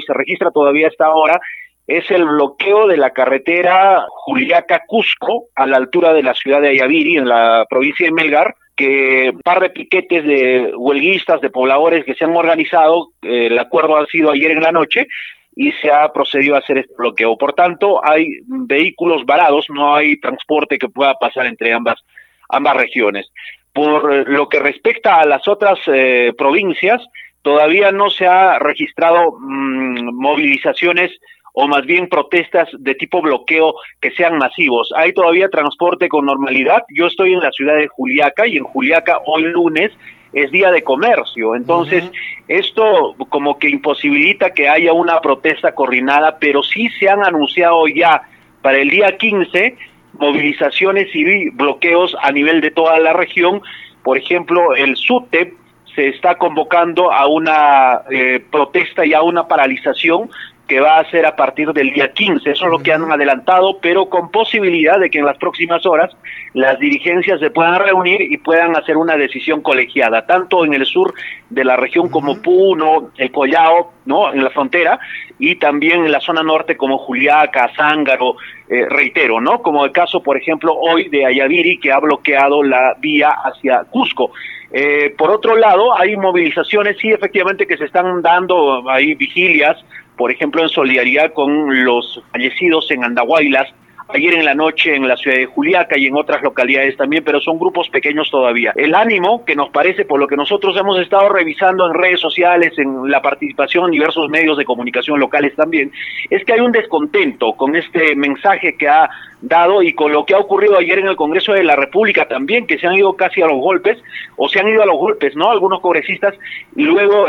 se registra todavía hasta ahora es el bloqueo de la carretera Juliaca-Cusco a la altura de la ciudad de Ayaviri, en la provincia de Melgar, que un par de piquetes de huelguistas, de pobladores que se han organizado, el acuerdo ha sido ayer en la noche, y se ha procedido a hacer este bloqueo. Por tanto, hay vehículos varados, no hay transporte que pueda pasar entre ambas regiones. Por lo que respecta a las otras provincias, todavía no se ha registrado movilizaciones o más bien protestas de tipo bloqueo que sean masivos. Hay todavía transporte con normalidad. Yo estoy en la ciudad de Juliaca y en Juliaca hoy lunes es día de comercio, entonces esto como que imposibilita que haya una protesta coordinada, pero sí se han anunciado ya para el día 15 movilizaciones y bloqueos a nivel de toda la región. Por ejemplo, el SUTEP se está convocando a una protesta y a una paralización que va a ser a partir del día 15, eso es lo que han adelantado, pero con posibilidad de que en las próximas horas las dirigencias se puedan reunir y puedan hacer una decisión colegiada, tanto en el sur de la región como Puno, el Collao, ¿no?, en la frontera, y también en la zona norte como Juliaca, Zángaro, reitero, ¿no?, como el caso, por ejemplo, hoy de Ayaviri, que ha bloqueado la vía hacia Cusco. Por otro lado, hay movilizaciones, sí, efectivamente, que se están dando, hay vigilias, por ejemplo, en solidaridad con los fallecidos en Andahuaylas, ayer en la noche en la ciudad de Juliaca y en otras localidades también, pero son grupos pequeños todavía. El ánimo que nos parece, por lo que nosotros hemos estado revisando en redes sociales, en la participación en diversos medios de comunicación locales también, es que hay un descontento con este mensaje que ha dado y con lo que ha ocurrido ayer en el Congreso de la República también, que se han ido casi a los golpes, o se han ido a los golpes, ¿no?, algunos congresistas, y luego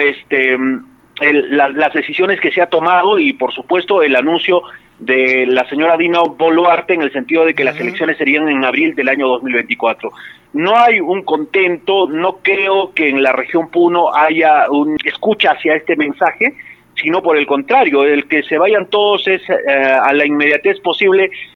las decisiones que se ha tomado y por supuesto el anuncio de la señora Dina Boluarte en el sentido de que las elecciones serían en abril del año 2024. No hay un contento, no creo que en la región Puno haya un escucha hacia este mensaje, sino por el contrario, el que se vayan todos es a la inmediatez posible